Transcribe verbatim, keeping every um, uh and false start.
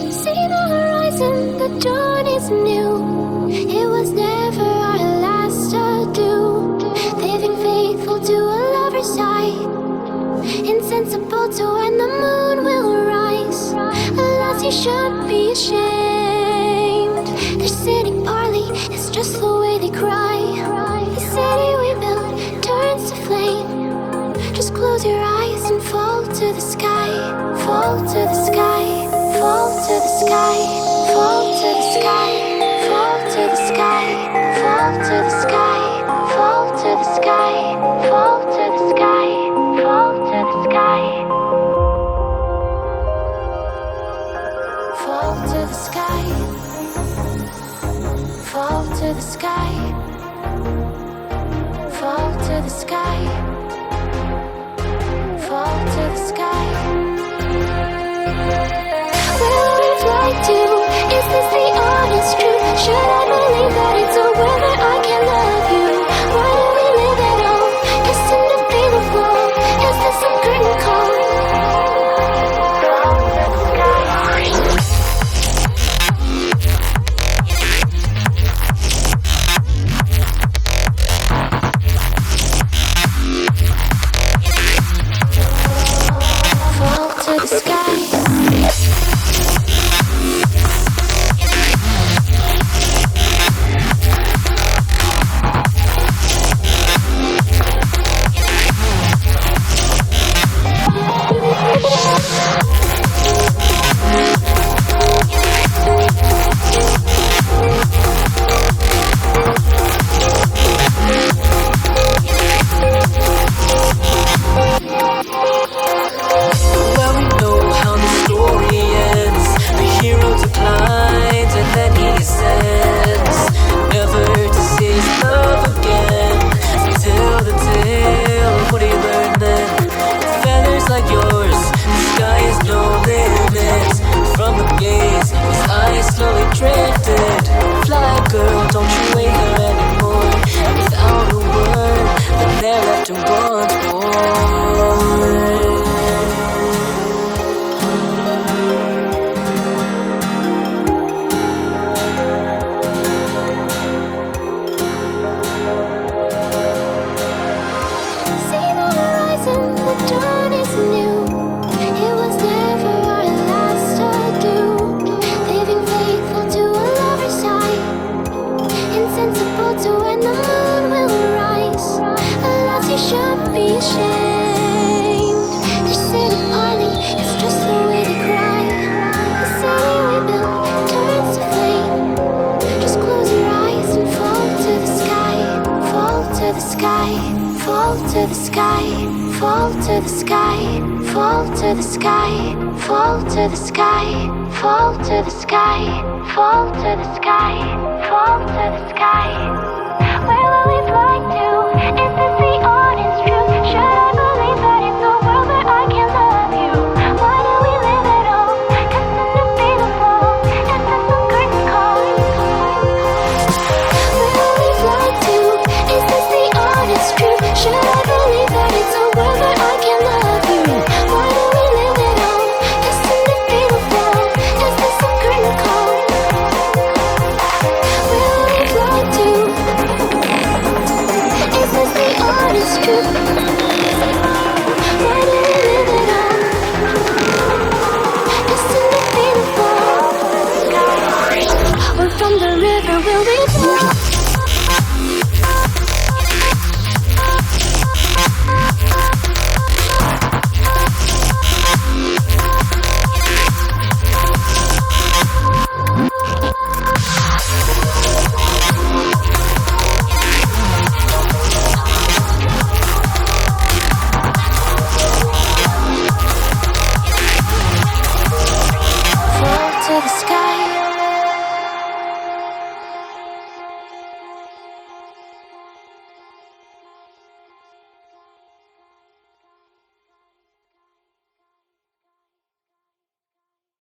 See the horizon, the dawn is new. It was never our last adieu. Living faithful to a lover's side, insensible to when the moon will rise. Alas, you should be ashamed. Their sitting parley is just the way they cry. The city we built turns to flame. Just close your eyes and fall to the sky. Fall to the sky. Fall to the sky. Fall to the sky. Fall to the sky. Fall to the sky. Fall to the sky. Fall to the sky. Fall to the sky. Fall to the sky. Fall to the sky. Fall to the sky. Fall to the sky. Where will we fly to? Is this the honest truth? Should I believe that it's a whether I can love you? Why do we live at all? Destined to be the flaw. Is this some curtain call? Fall to the sky. Fall to the sky, fall to the sky, fall to the sky, fall to the sky, fall to the sky, fall to the sky, fall to the sky. Where will we fly to? Is this the honest truth? Should I